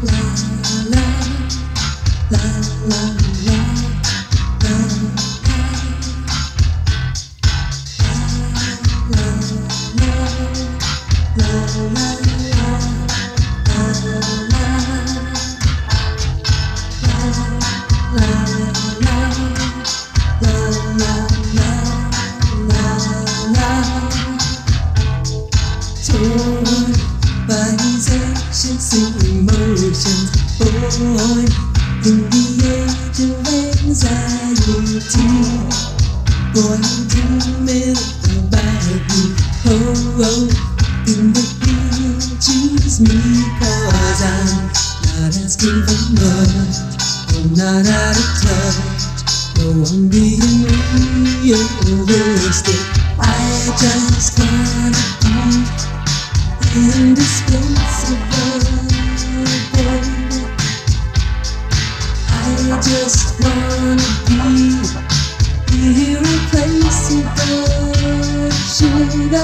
Torn by these anxious emotions, born in the age of anxiety. Boy, I'm dreaming about you. Oh, in the field, choose me, 'cause I'm not asking for much. I'm not out of touch. No, I'm being realistic. I just wanna be indispensable, baby. I just wanna be irreplaceable, sugar.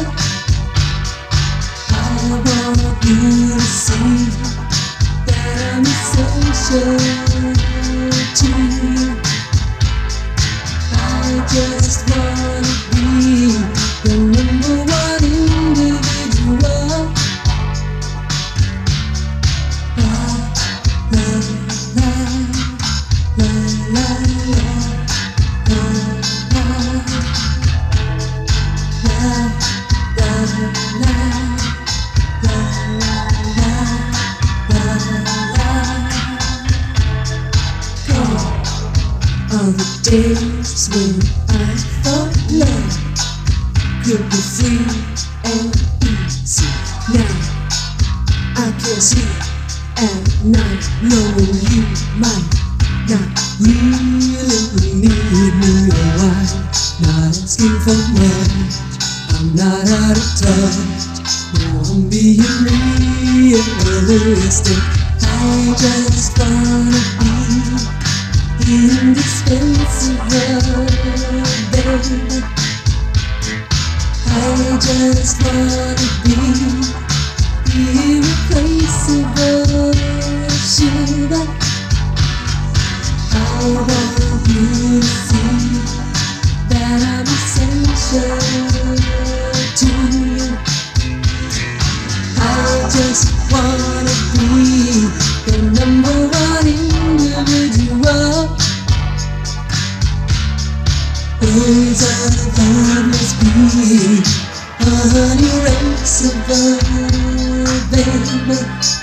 I want you to see that I'm essential to you. I just wanna be the number one individual. All the days when I thought love could be free and easy. Now I can see and not know you might not really need me. Oh, I'm not asking for much. I'm not out of touch. No, I'm being realistic. I just wanna be indispensable, baby. I just wanna be irreplaceable, sugar. I want you to see that I'm essential to you. I just wanna be the number one individual. Words of love must be unerasable, baby.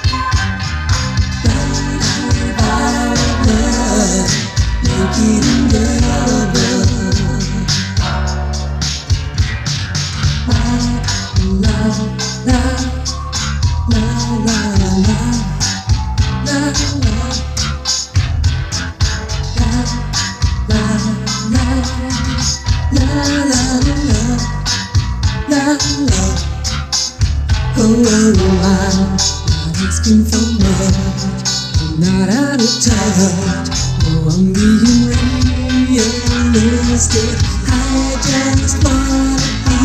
Our love, make it indelible. Love, love, love, love, love, love, love, love, love, love. Oh, I'm not asking for much. I'm not out of touch. Oh, I'm being realistic. I just wanna be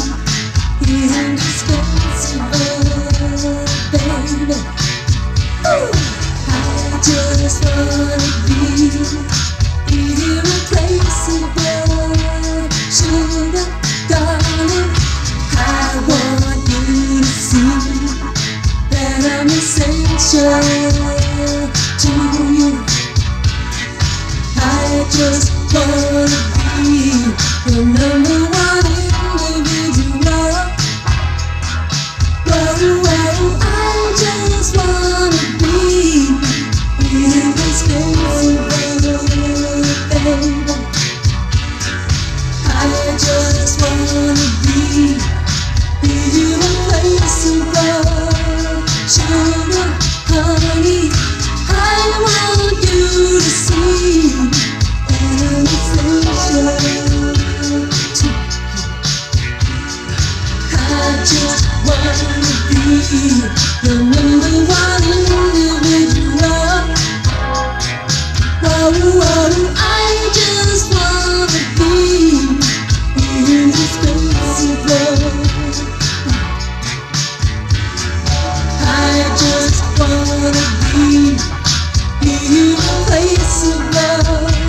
indispensable, baby. Ooh. I just wanna be irreplaceable, sugar, darling. I want you to see that I'm essential to you. I just wanna be the number one individual. Whoa, whoa, I just wanna be indispensable, baby. I just wanna be irreplaceable, sugar, honey. I want you to see that I'm essential to you. I just wanna be the number one individual. Whoa, whoa, I just wanna be indispensable. I just wanna be in a place of love.